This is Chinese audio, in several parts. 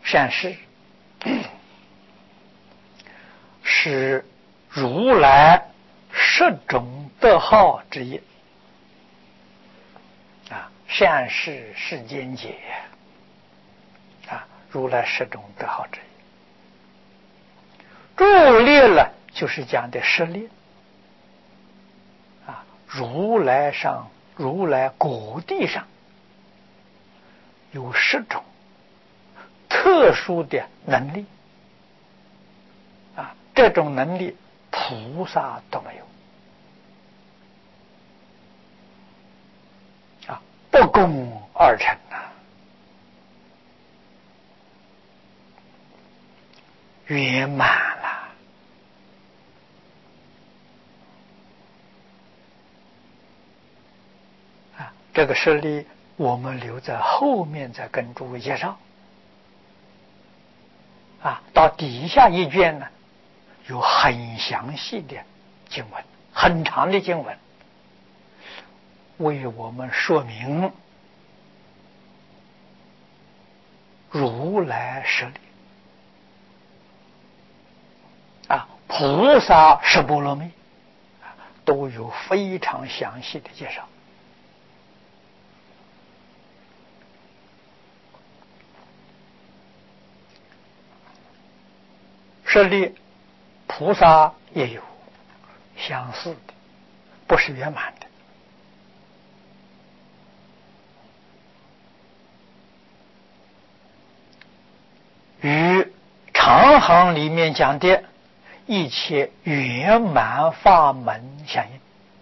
善事，是如来10种德号之一啊，善事世间解啊，如来10种德号之一。助力了就是讲的实力啊，如来果地上有10种特殊的能力啊，这种能力菩萨都没有啊，不共而成啊，圆满了啊。这个实例我们留在后面再跟诸位介绍啊。到底下一卷呢，有很详细的经文，很长的经文，为我们说明如来实力啊，菩萨十波罗蜜都有非常详细的介绍。实力菩萨也有相似的，不是圆满的。与长行里面讲的一切圆满法门相应，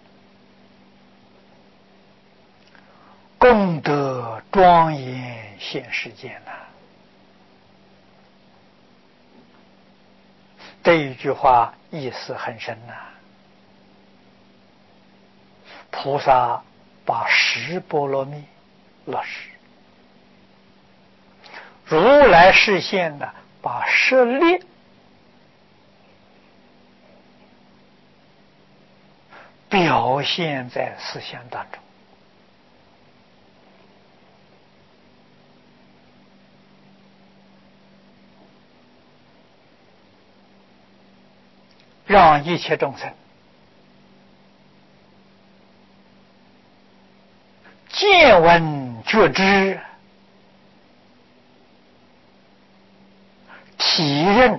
功德庄严现世间呐。这一句话意思很深呐。菩萨把10波罗蜜落实，如来示现的把实力表现在思想当中，让一切众生见闻觉知，体认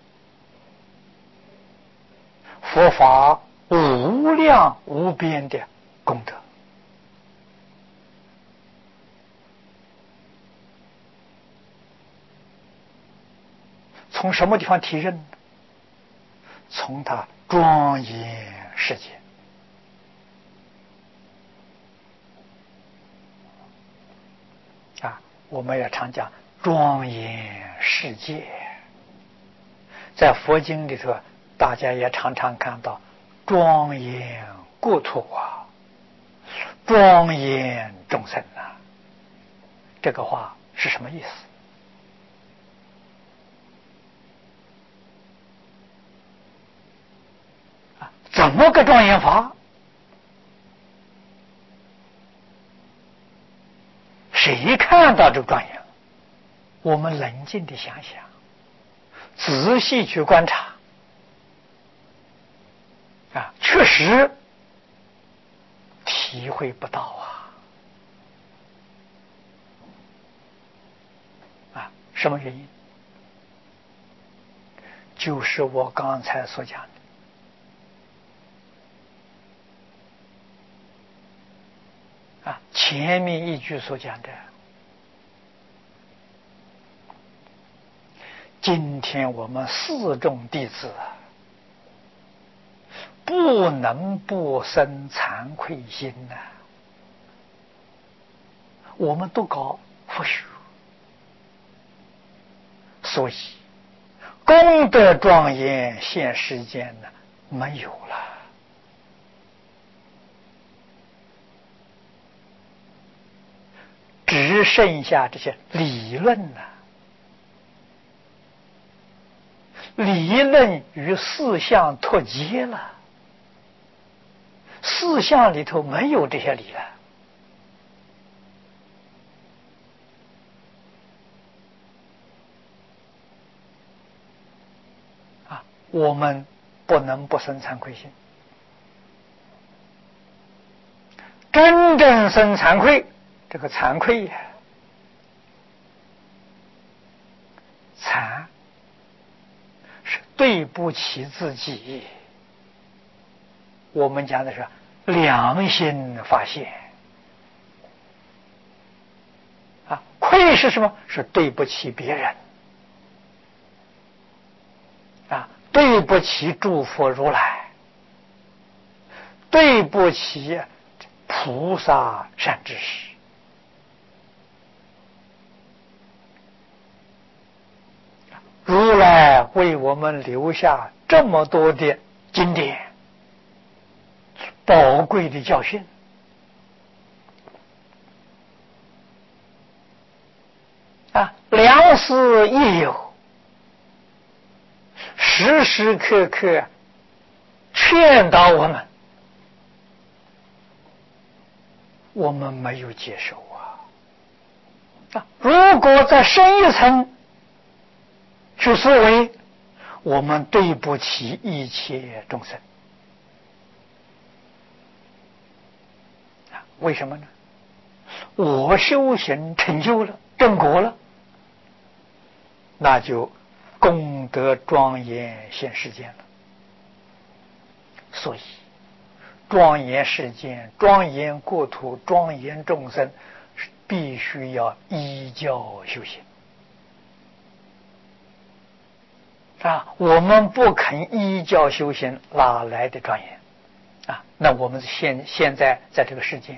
佛法无量无边的功德。从什么地方体认？从他庄严世界啊，我们也常讲庄严世界，在佛经里头大家也常常看到庄严国土啊，庄严众生啊，这个话是什么意思？怎么个庄严法？谁看到这个庄严？我们冷静地想想，仔细去观察啊，确实体会不到啊！什么原因？就是我刚才所讲的啊，前面一句所讲的，今天我们4众弟子不能不生惭愧心呐，我们都搞佛学，所以功德庄严现世间呢没有了，只剩下这些理论了。理论与事相脱节了，事相里头没有这些理了。 我们不能不生惭愧心。真正生惭愧，这个惭愧呀，惭是对不起自己。我们讲的是良心发现啊，愧是什么？是对不起别人啊，对不起诸佛如来，对不起菩萨善知识。如来为我们留下这么多的经典，宝贵的教训啊，良师益友，时时刻刻劝导我们，我们没有接受啊！如果再深一层去思维，我们对不起一切众生啊！为什么呢？我修行成就了正果了，那就功德庄严现世间了。所以庄严世间、庄严国土、庄严众生，是必须要依教修行啊！我们不肯依教修行，哪来的庄严啊？那我们现在在这个世间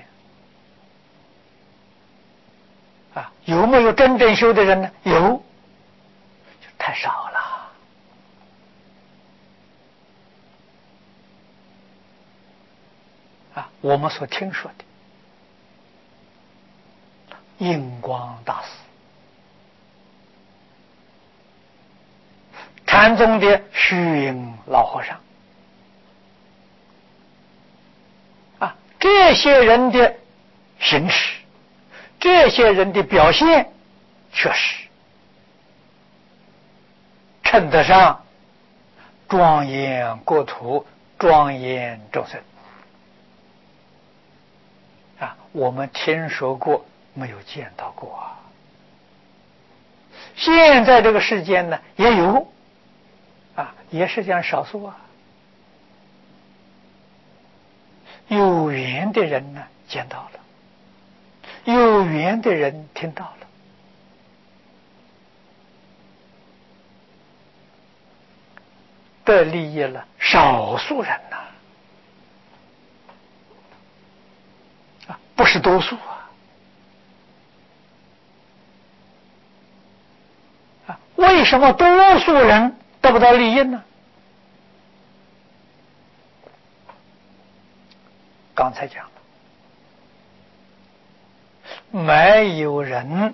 啊，有没有真正修的人呢？有，就太少了啊！我们所听说的印光大师、禅宗的虚云老和尚啊，这些人的行持，这些人的表现，确实称得上庄严国土、庄严众生啊！我们听说过，没有见到过啊。现在这个世间呢，也有啊，也是这样少数啊。有缘的人呢，见到了；有缘的人听到了。得利益了少数人呐，啊，不是多数啊！为什么多数人得不到利益呢？刚才讲了，没有人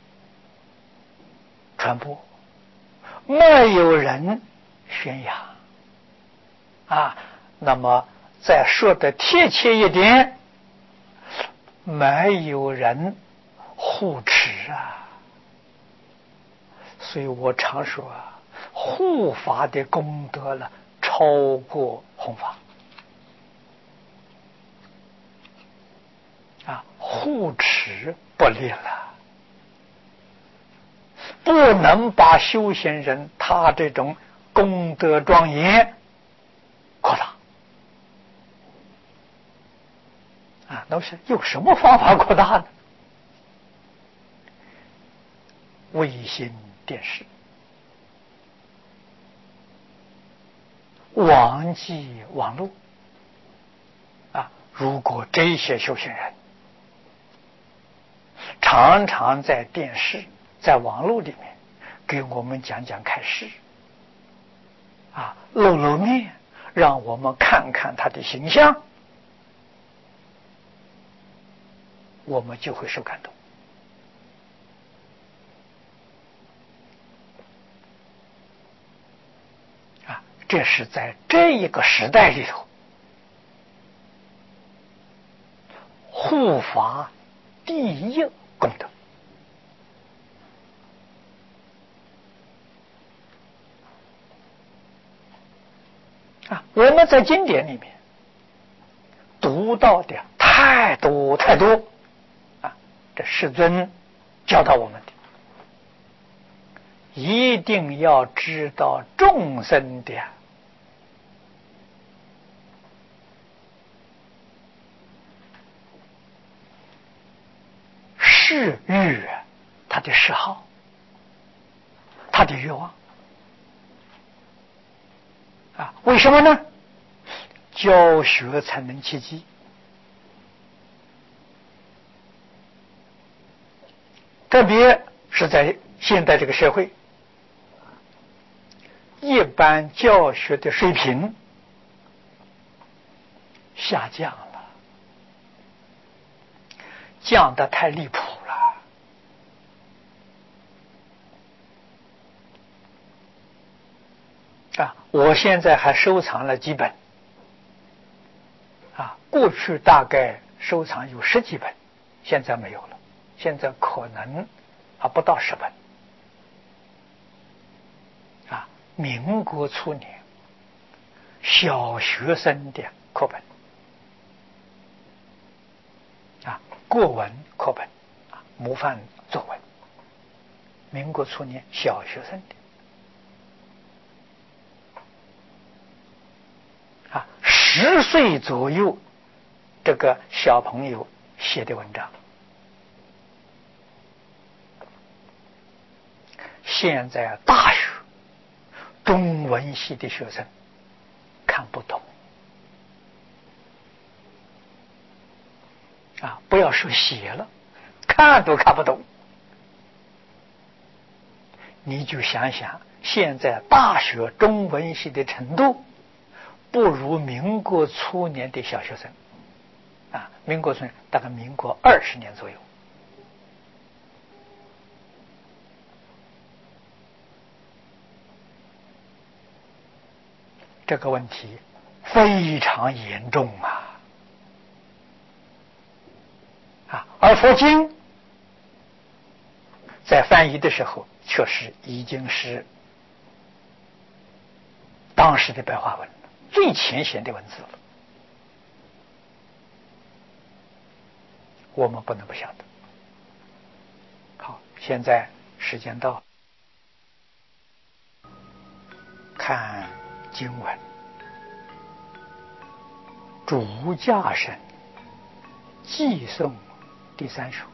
传播，没有人宣扬啊。那么再说的贴切一点，没有人护持啊。所以我常说啊，护法的功德了超过弘法啊，护持不力了，不能把修行人他这种功德庄严扩大啊。那是有什么方法扩大呢？卫星电视、网际网络啊，如果这些修行人常常在电视、在网络里面给我们讲开示啊，露面，让我们看看他的形象，我们就会受感动啊。这是在这一个时代里头，护法第一功德我们在经典里面读到的太多太多啊，这世尊教导我们的，一定要知道众生的嗜欲，他的嗜好，他的欲望啊，为什么呢？教学才能契机。特别是在现在这个社会，一般教学的水平下降了，降得太离谱了啊！我现在还收藏了几本啊，过去大概收藏有10几本，现在没有了，现在可能不到10本啊。民国初年小学生的课本啊，国文课本啊，模范作文，民国初年小学生的啊，10岁左右这个小朋友写的文章，现在大学中文系的学生看不懂啊！不要说写了，看都看不懂。你就想想，现在大学中文系的程度，不如民国初年的小学生啊！民国初年大概民国20年左右。这个问题非常严重啊！而佛经在翻译的时候，确实已经是当时的白话文，最浅显的文字了。我们不能不晓得。好，现在时间到，看经文。主驾神寄颂第3首，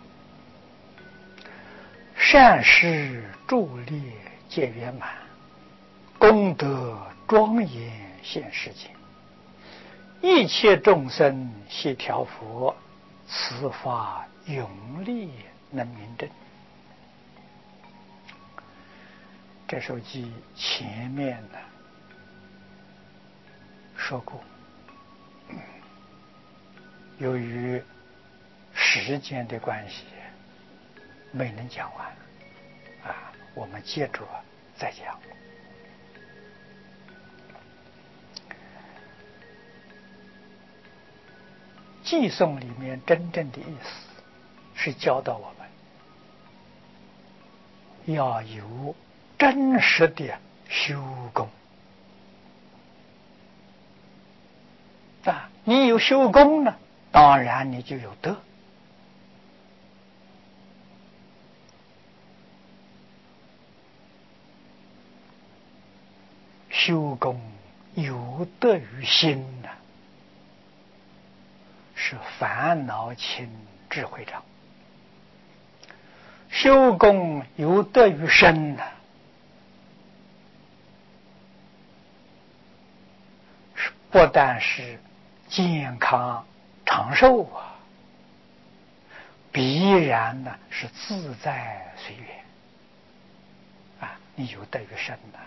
善事助力皆圆满，功德庄严现世间，一切众生悉调伏，此法永力能明证。这首偈前面呢说过，由于时间的关系没能讲完啊，我们接着再讲。偈颂里面真正的意思是教导我们要有真实的修功啊，你有修功呢，当然你就有德。修功有德于心呢，是烦恼轻，智慧长。修功有德于身呢，不但是健康长寿啊，必然呢是自在随缘啊！你有德于身呢。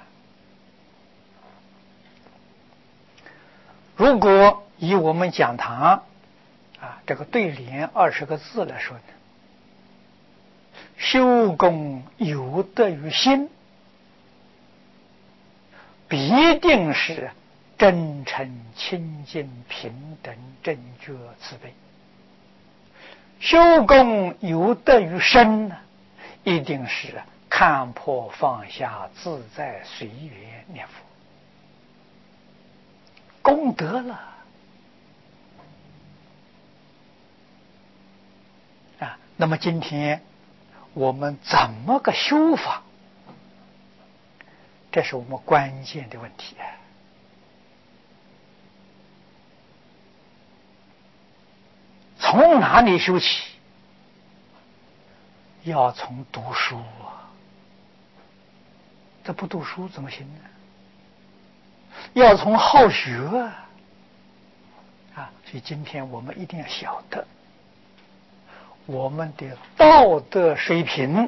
如果以我们讲堂啊这个对联20个字来说呢，修功有德于心，必定是真诚清净平等正觉慈悲。修功有德于身呢，一定是看破放下自在随缘念佛。 功德了啊。那么今天我们怎么个修法？这是我们关键的问题啊。从哪里修起？要从读书啊！这不读书怎么行呢？要从好学啊！所以今天我们一定要晓得，我们的道德水平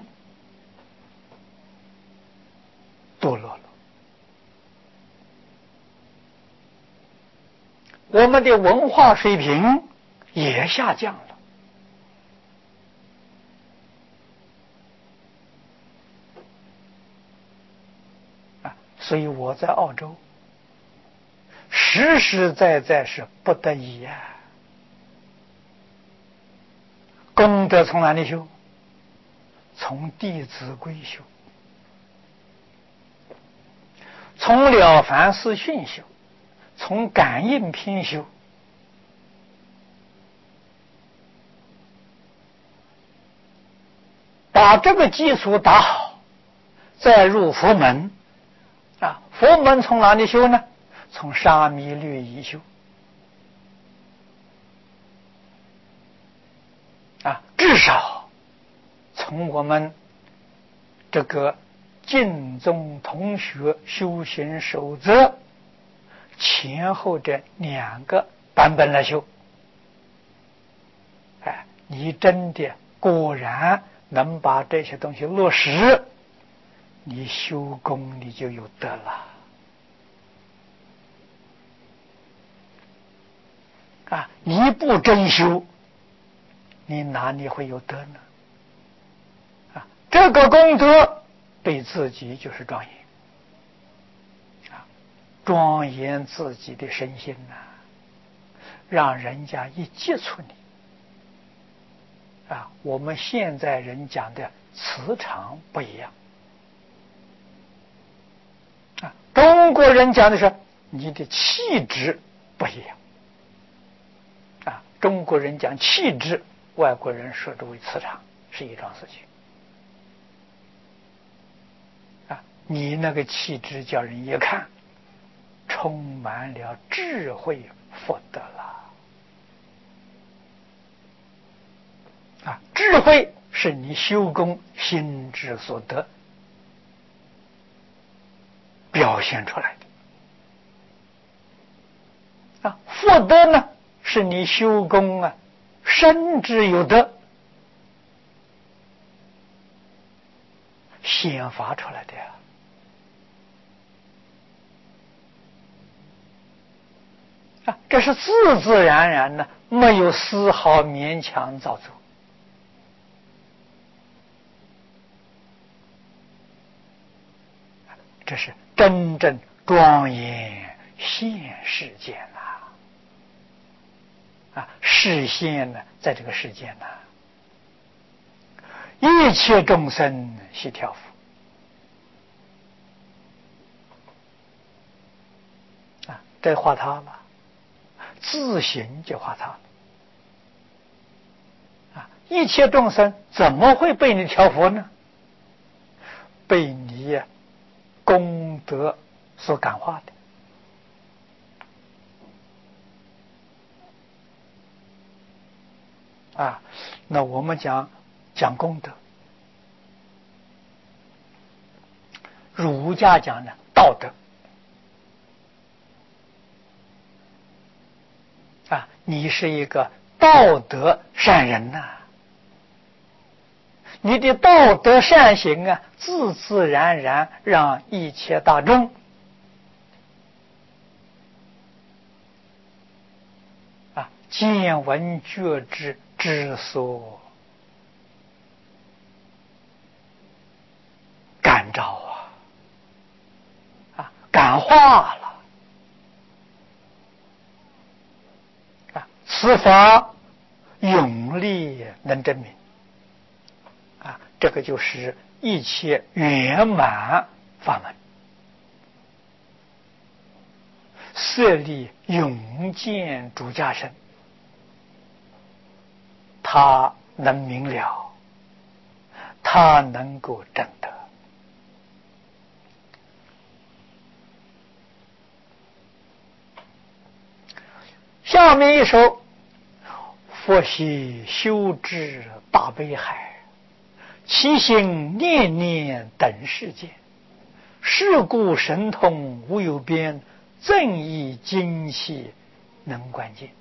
堕落了，我们的文化水平也下降了。所以我在澳洲实实在在是不得已啊。功德从哪里修？从《弟子规》修，从《了凡四训》修，从《感应篇》修。把这个基础打好，再入佛门啊。佛门从哪里修呢？从沙弥律仪修啊。至少从我们这个净宗同学修行守则前后这2个版本来修，哎，你真的果然能把这些东西落实，你修功你就有德了啊！你不真修，你哪里会有德呢？啊，这个功德对自己就是庄严啊，庄严自己的身心呐，让人家一接触你啊，我们现在人讲的磁场不一样啊，中国人讲的是你的气质不一样啊，中国人讲气质，外国人说之为磁场，是一桩事情啊。你那个气质叫人一看，充满了智慧福德了啊！智慧是你修功心之所得表现出来的啊。福德呢，是你修功啊身之有德显发出来的呀啊，这是自自然然的，没有丝毫勉强造作。这是真正庄严现世间啊！示现呢，在这个世间呐，一切众生悉调伏啊！这画他了，自行就画他了啊！一切众生怎么会被你调伏呢？被你功德所感化的啊。那我们讲功德，儒家讲的道德啊，你是一个道德善人呐，你的道德善行啊，自自然然让一切大众啊见闻觉知之所感召啊，感化了啊，此法永立能证明啊，这个就是一切圆满法门。 设立永见主家身，他能明了，他能够证得。下面一首：佛系修知大悲海，其心念念等世界，是故神通无有边，正义精细能观见。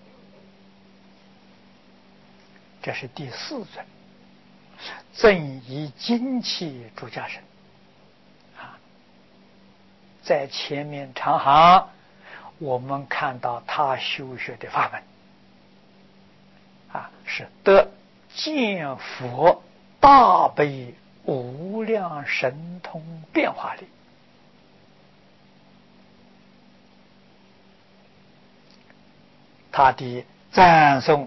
这是第四尊，正义精气主家身啊。在前面长行我们看到他修学的法门啊，是得见佛大悲无量神通变化力。他的赞颂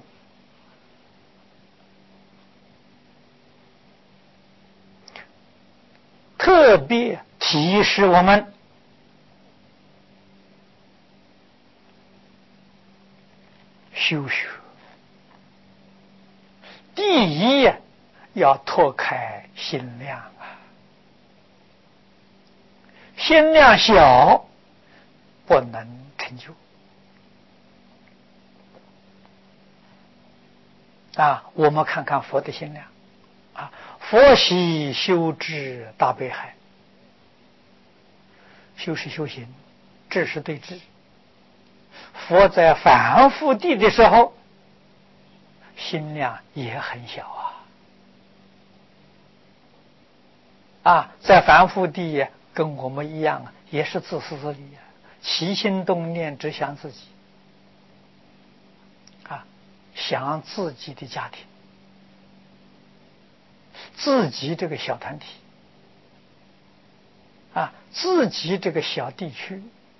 特别提示我们修学，第一要拓开心量啊，心量小不能成就啊。我们看看佛的心量啊，佛喜修智大悲海，修是修行，智是对智。佛在凡夫地的时候，心量也很小啊，在凡夫地跟我们一样，也是自私自利啊，起心动念只想自己啊，想自己的家庭，自己这个小团体啊，自己这个小地区。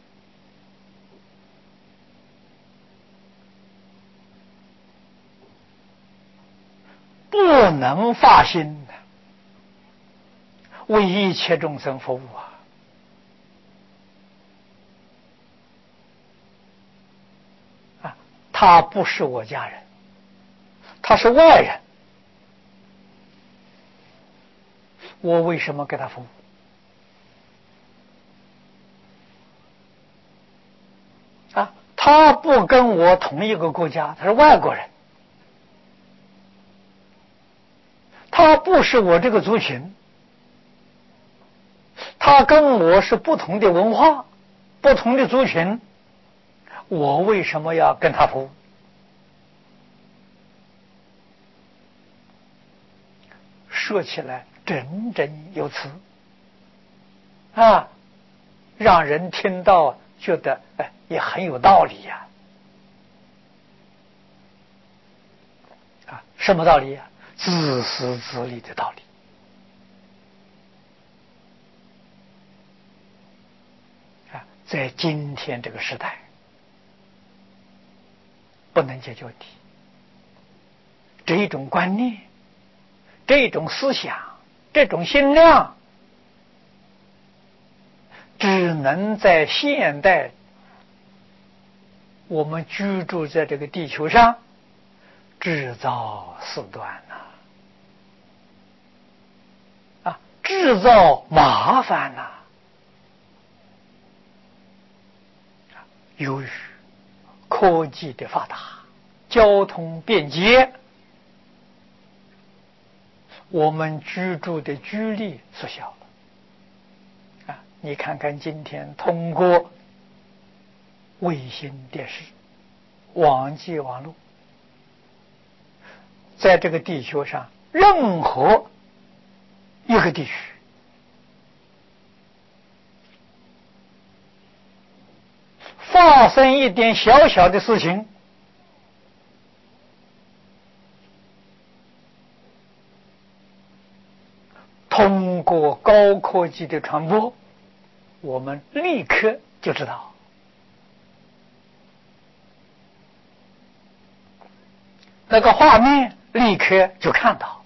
不能发心为一切众生服务啊！他不是我家人，他是外人，我为什么给他服务啊？他不跟我同一个国家，他是外国人，他不是我这个族群，他跟我是不同的文化，不同的族群，我为什么要跟他服务？说起来振振有词啊，让人听到觉得也很有道理呀啊！什么道理呀？自私自利的道理啊！在今天这个时代，不能解决问题。这种观念，这种思想，这种心量，只能在现代我们居住在这个地球上制造事端啊，制造麻烦由于科技的发达，交通便捷，我们居住的距离缩小了啊！你看看今天通过卫星电视、网际网络，在这个地球上任何一个地区，发生一点小小的事情，通过高科技的传播，我们立刻就知道，那个画面立刻就看到。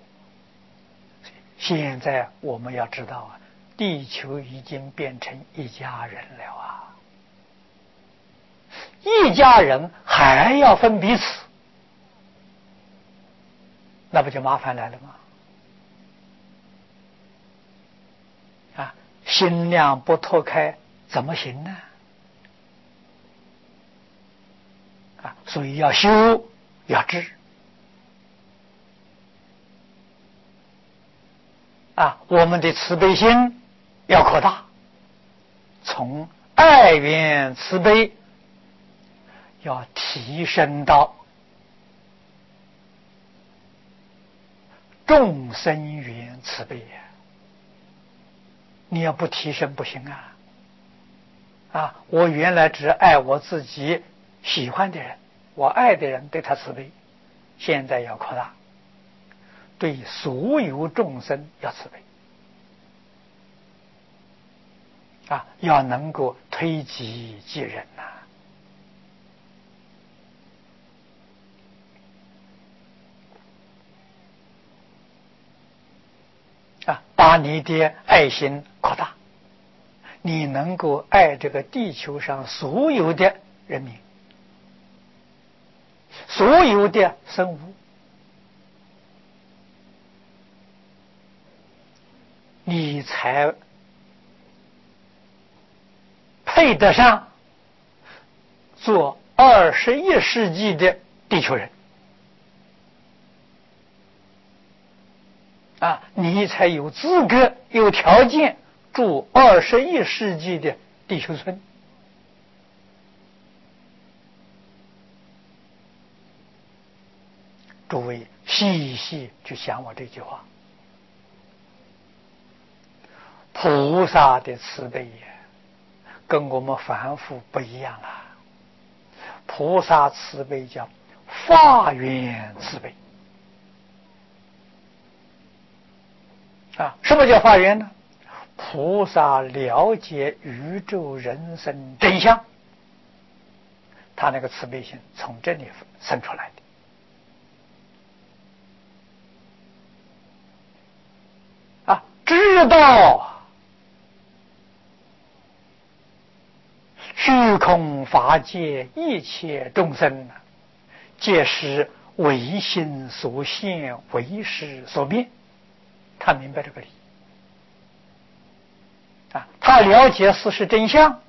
现在我们要知道地球已经变成一家人了一家人还要分彼此，那不就麻烦来了吗？啊，心量不脱开怎么行呢？啊，所以要修，要治。啊，我们的慈悲心要扩大，从爱缘慈悲要提升到众生缘慈悲呀！你要不提升不行啊！啊，我原来只爱我自己喜欢的人，我爱的人对他慈悲，现在要扩大，对所有众生要慈悲。啊，要能够推己及人呐！啊，把你的爱心扩大，你能够爱这个地球上所有的人民，所有的生物，你才配得上做21世纪的地球人啊！你才有资格、有条件住21世纪的地球村。诸位细细去想我这句话，菩萨的慈悲呀，跟我们凡夫不一样啊！菩萨慈悲叫法缘慈悲啊！什么叫法缘呢？菩萨了解宇宙人生真相，他那个慈悲心从这里生出来的啊！知道虚空法界一切众生皆是唯心所现，唯识所变，他明白这个理啊，他了解事实真相，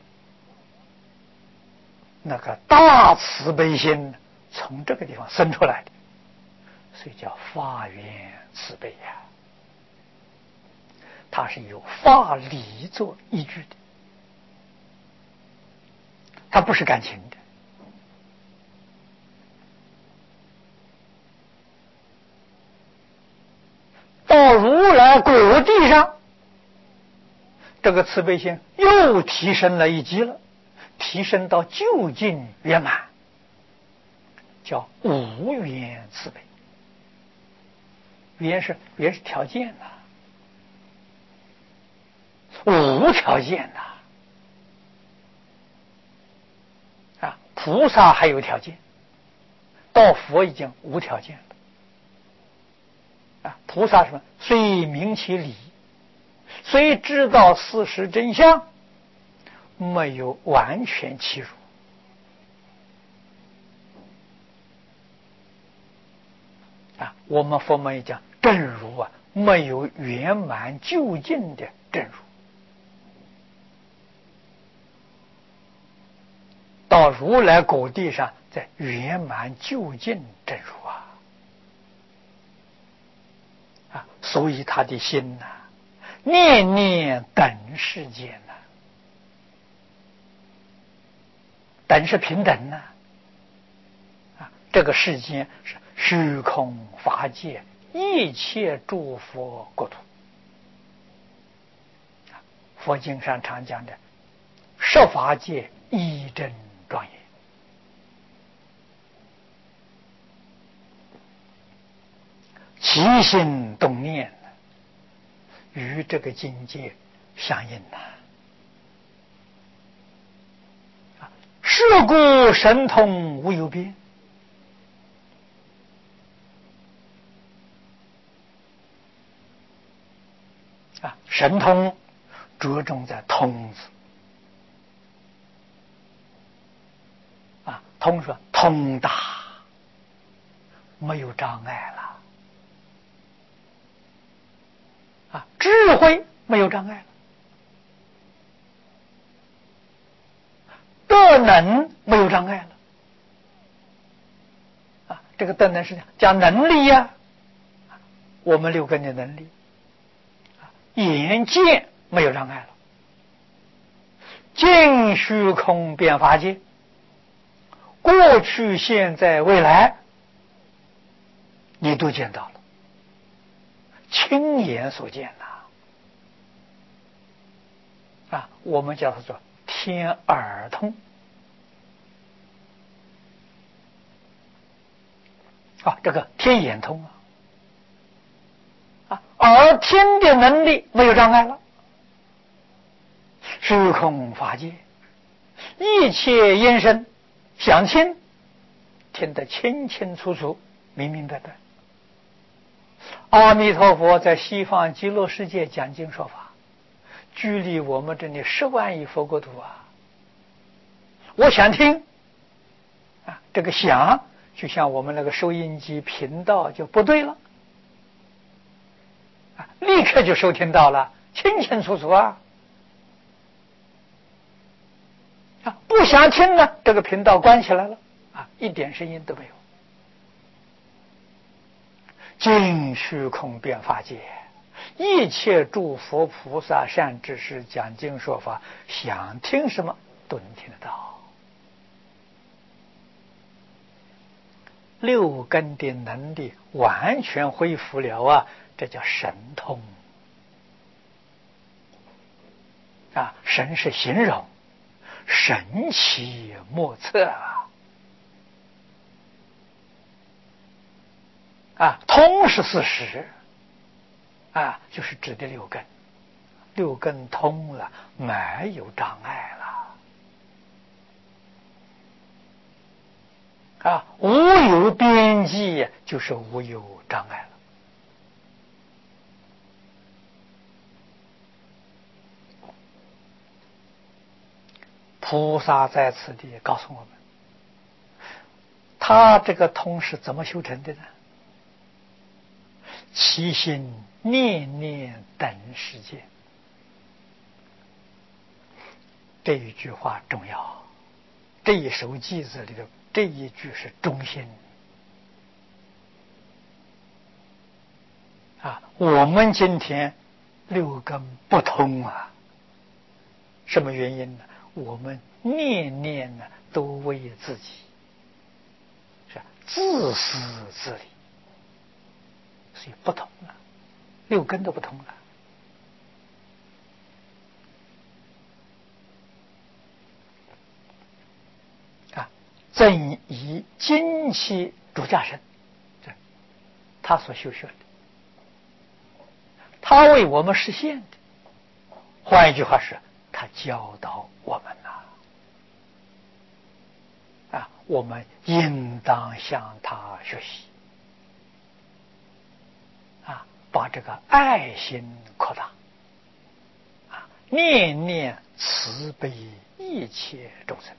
那个大慈悲心从这个地方生出来的，所以叫法缘慈悲呀。它是有法理做依据的，它不是感情的。到如来果地上，这个慈悲心又提升了一级了，提升到究竟圆满，叫无缘慈悲。缘是条件无条件啊！菩萨还有条件，到佛已经无条件了啊！菩萨什么？虽明其理，虽知道事实真相，没有完全欺辱啊！我们佛门也讲正如啊，没有圆满究竟的正如。到如来果地上，在圆满究竟正如啊！所以他的心念念等世间等是平等这个世间是虚空法界一切诸佛国土。佛经上常讲的十法界一真庄严，起心动念与这个境界相应是故神通无有边神通着重在通字通说通达，没有障碍了。智慧没有障碍了，德能没有障碍了。这个德能是讲能力呀，我们六根的能力，眼见没有障碍了，尽虚空遍法界，过去、现在、未来，你都见到了，亲眼所见呐。我们叫它做天耳通。这个天眼通耳听的能力没有障碍了，虚空法界，一切音声响听，听得清清楚楚、明明白白。阿弥陀佛在西方极乐世界讲经说法，距离我们这里10万亿佛国土我想听这个想就像我们那个收音机频道就不对了立刻就收听到了，清清楚楚不想听呢，这个频道关起来了一点声音都没有。尽虚空遍法界，一切诸佛菩萨善知识讲经说法，想听什么都能听得到。六根的能力完全恢复了这叫神通神是形容，神奇莫测通是事实就是指的六根，六根通了，没有障碍了无有边际，就是无有障碍了。菩萨在此地告诉我们，他这个通是怎么修成的呢？其心念念等世界，这一句话重要，这一首偈子里头这一句是中心我们今天六根不通什么原因呢？我们念念都为自己，是自私自利，所以不通了，六根都不通了正以精气主驾身，他所修学的，他为我们实现的。换一句话是，他教导我们我们应当向他学习把这个爱心扩大念念慈悲一切众生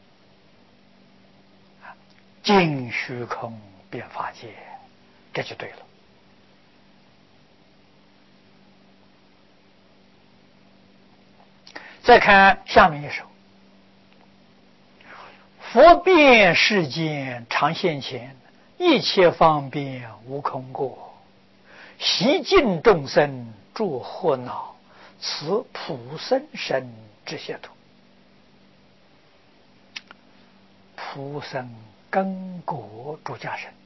尽虚空遍法界，这就对了。再看下面一首，佛遍世间常现前，一切方便无空过，习尽众生诸惑恼，此普生身之解脱。普生根果主驾身，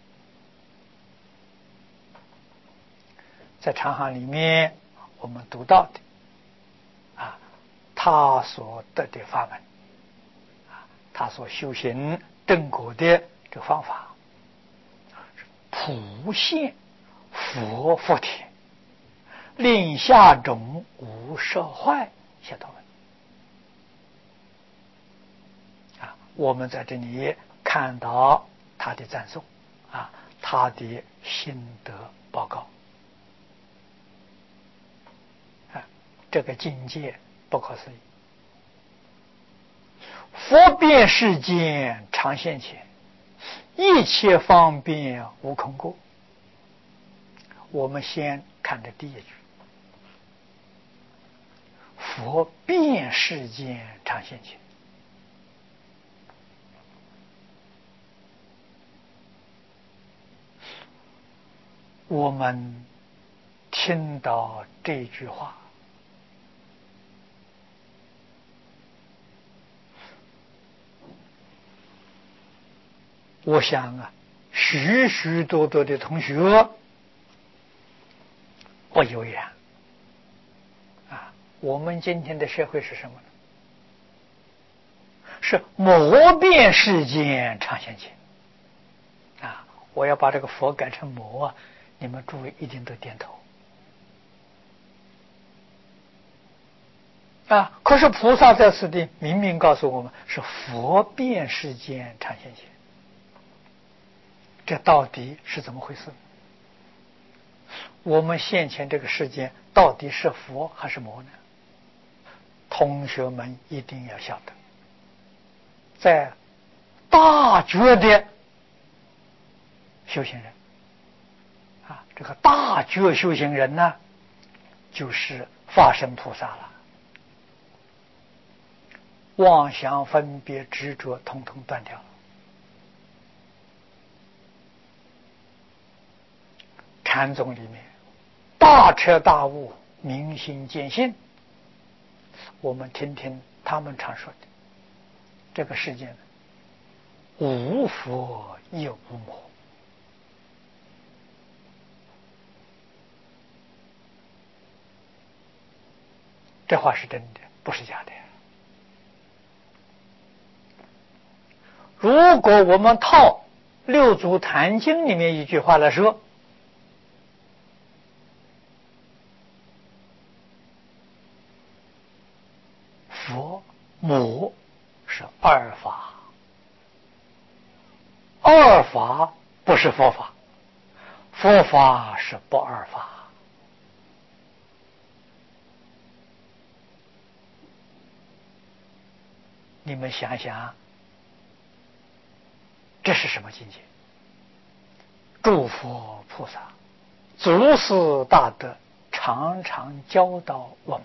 在长行里面我们读到的他所得的法门他所修行正果的这个方法，普现佛福田，令下种无受坏解脱门我们在这里看到他的赞颂他的心得报告这个境界不可思议。 佛遍世间常现前，一切方便无空过。我们先看的第一句，佛遍世间常现前。我们听到这句话，我想啊，许许多多的同学不有缘啊。我们今天的社会是什么呢？是魔遍世间常现前啊！我要把这个佛改成魔，你们诸位一定都点头啊！可是菩萨在此地明明告诉我们，是佛遍世间常现前。这到底是怎么回事？我们现前这个世界到底是佛还是魔呢？同学们一定要晓得，在大觉的修行人啊，这个大觉修行人呢，就是法身菩萨了。妄想分别执着统统断掉了，禅宗里面大彻大悟，明心见性，我们听听他们常说的，这个世界无佛也无魔。这话是真的，不是假的。如果我们套六祖坛经里面一句话来说，佛魔是二法，二法不是佛法，佛法是不二法。你们想想，这是什么境界？诸佛菩萨、祖师大德常常教导我们，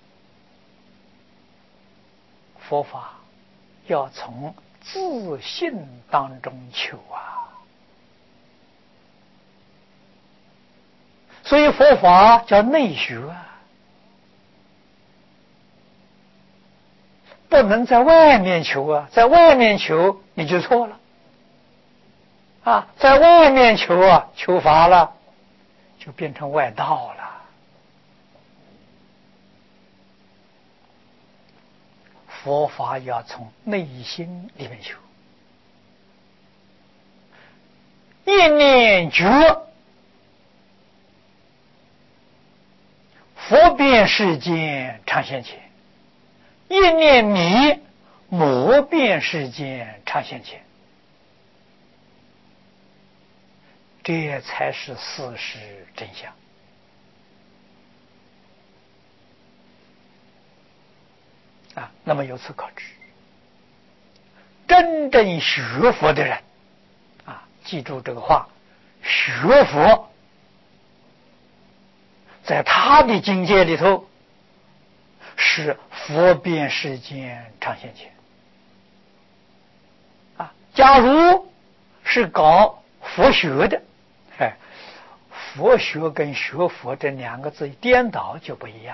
佛法要从自信当中求啊。所以佛法叫内学啊，不能在外面求啊，在外面求你就错了啊，在外面求啊，求法了就变成外道了。佛法要从内心里面求，一念觉，佛遍世间常现前；一念迷，魔遍世间常现前。这才是事实真相啊！那么由此可知，真正学佛的人啊，记住这个话，学佛在他的境界里头是佛遍世间常现前啊。假如是搞佛学的，佛学跟学佛这两个字颠倒就不一样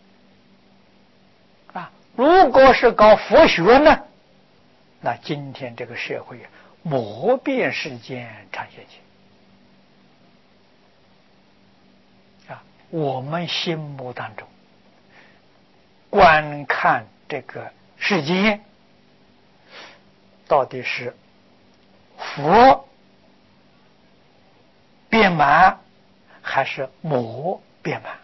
了啊。如果是搞佛学呢，那今天这个社会魔遍世间常现前啊。我们心目当中观看这个世界，到底是佛遍满还是魔遍满？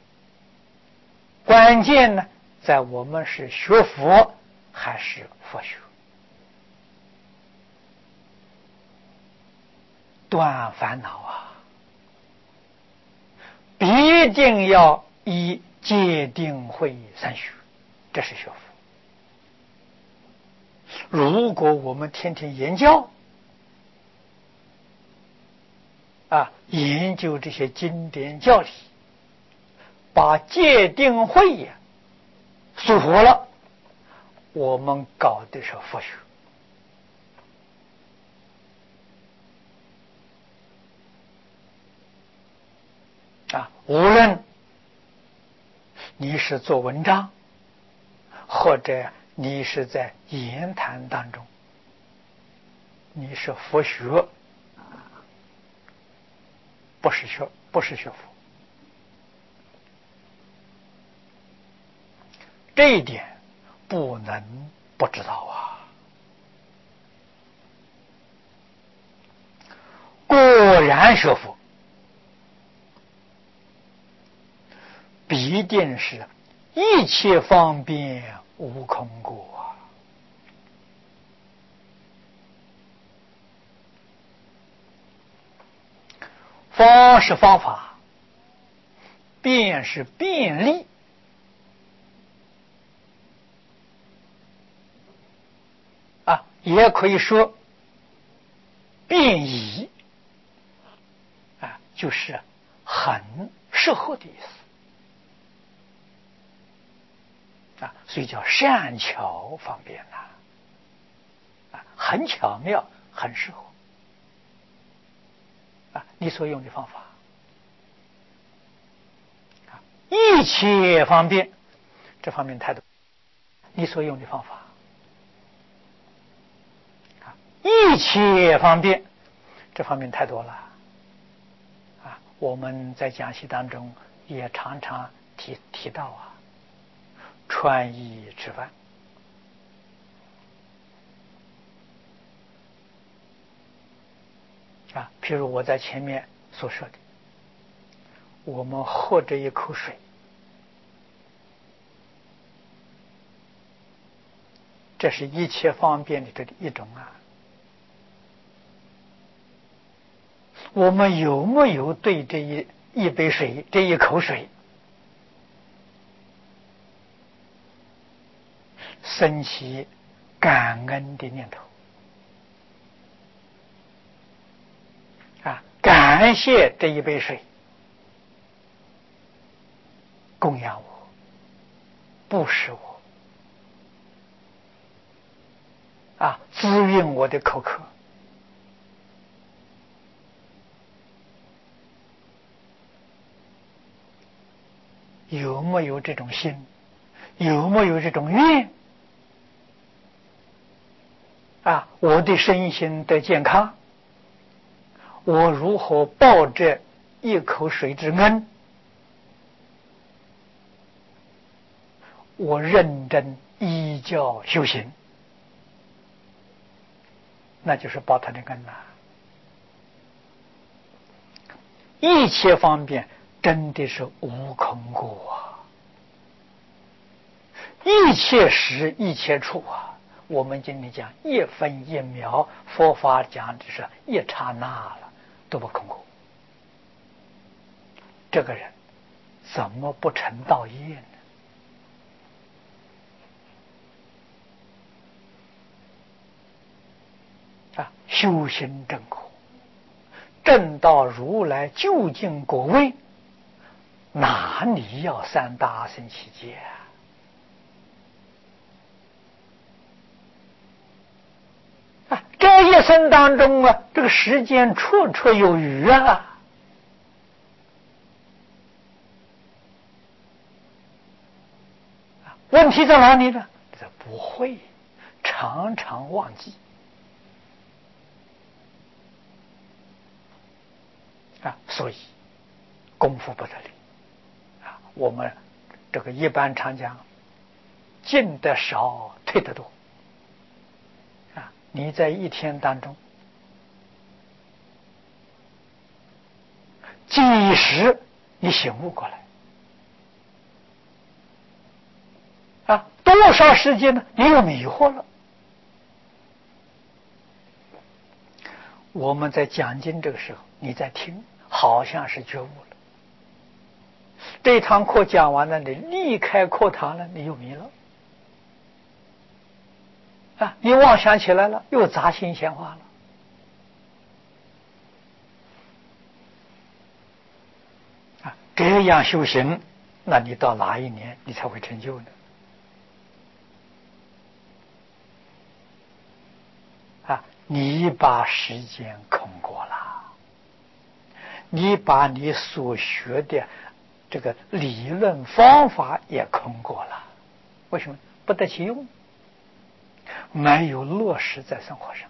关键呢，在我们是学佛还是佛学。断烦恼啊，必定要以戒定慧三学，这是学佛。 如果我们天天研究研究这些经典教理，把戒定慧呀疏忽了，我们搞的是佛学无论你是做文章，或者你是在言谈当中，你是佛学，不是学佛。这一点不能不知道果然学佛必定是一切方便无空过方是方法，便是便利，也可以说便宜就是很适合的意思所以叫善巧方便很巧妙，很适合你所用的方法一切方便，这方面态度，你所用的方法一切方便，这方面太多了我们在讲习当中也常常提到穿衣吃饭譬如我在前面所说的，我们喝这一口水，这是一切方便里的一种我们有没有对这一杯水，这一口水生起感恩的念头感谢这一杯水供养我，布施我滋润我的口渴，有没有这种心，有没有这种愿我的身心的健康，我如何报这一口水之恩，我认真依教修行，那就是报他的恩一切方便真的是无空过一切时一切处我们今天讲一分一秒，佛法讲的是一刹那了，都不空过。这个人怎么不成道业呢？修行正果，正道如来究竟果位，哪里要三大乘七劫这一生当中这个时间绰绰有余问题在哪里呢？这不会，常常忘记所以功夫不得力我们这个一般常讲，进得少，退得多你在一天当中几时你醒悟过来多少时间呢？你又迷惑了。我们在讲经这个时候，你在听，好像是觉悟了。这堂课讲完了，你离开课堂了，你又迷了啊，你妄想起来了，又杂心显化了。啊，这样修行，那你到哪一年你才会成就呢？啊，你把时间空过了，你把你所学的这个理论方法也空过了，为什么？不得其用，没有落实在生活上。